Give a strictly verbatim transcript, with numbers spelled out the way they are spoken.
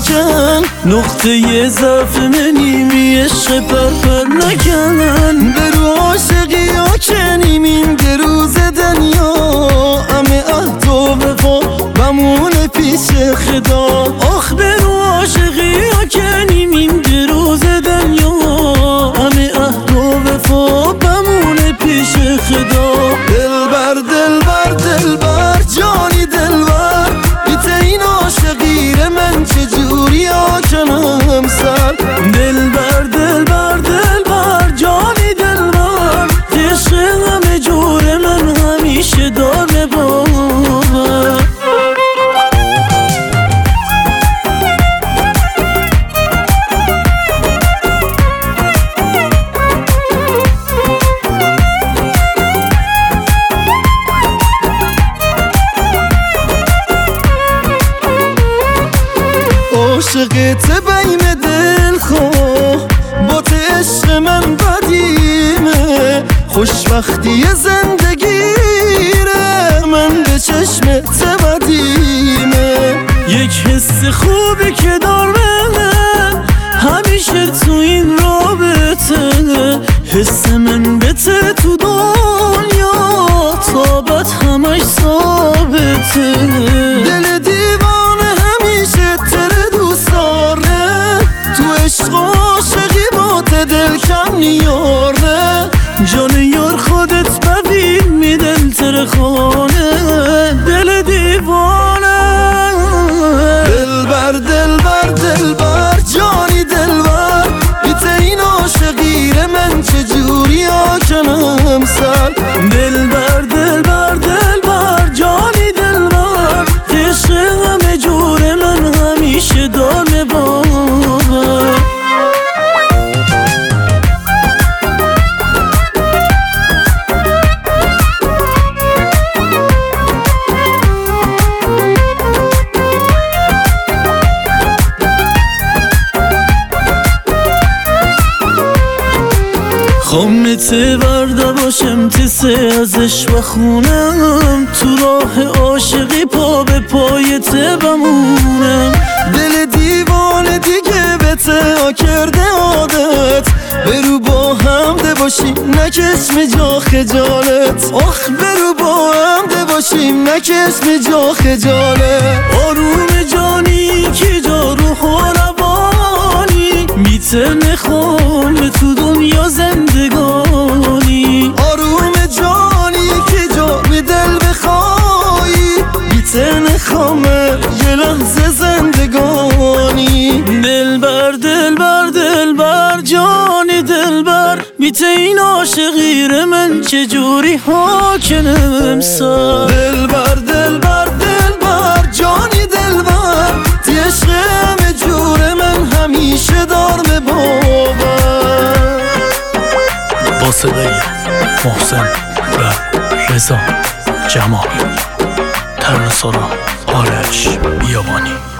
نکن، نقطه ضعف منی عشق پرپر نکن. برو عاشقی ها کنیمیم گروز دنیا، همه عهد و وفا بمونه پیش خدا. آخ برو عاشقی ها کنیمیم گروز دنیا، همه عهد و وفا بمونه پیش خدا. دلبر دلبر دلبر جانی دلبر، بیت این عاشقیر من چجوری ها کنم سر. دلبر دلبر دلبر جانی دلبر، عشق همه جور من همیشه داره باور. عاشقت بیم دل خواه، با ته عشق من بدیمه. خوشبختی زندگیره من به چشمت بدیمه. یک حس خوبی که دارم همیشه تو این رابطه، حس من بته تو دنیا تابت همش ثابته. دل دیوانه همیشه تره دوست داره، تو عشق عاشقی با ته دل کم نیاره. جان یار خودت ببین می دل تره خانه، دل دیوانه. دلبر دلبر دلبر جانی دلبر، بیت این عاشقیر من چجوری ها کنم سر. دلبر دلبر دلبر جانی دلبر، عشق همه جور من همیشه داره باور. خامت برده باشم تسه ازش بخونم، تو راه عاشقی پا به پایت بمونم. دل دیوانه دیگه به ته کرده عادت، برو با هم ده باشیم نکشم جا خجالت. آخ برو با هم ده باشیم نکشم جا خجالت. آروم جانی که جا روح و روانی، میته نخوام تو دنیا زندگانی. آروم جانی که جا به دل بخوایی، بیته نخوامه یه لحظه زندگانی. دلبر دلبر دلبر جانی دلبر، بیته این عاشقیر من چجوری ها کنم سر. دلبر دلبر دلبر جانی دلبر، تی عشق همه جور من همیشه دار به باور. با صدای محسن و رضا جمال، ترانه‌سرا آرش بیابانی.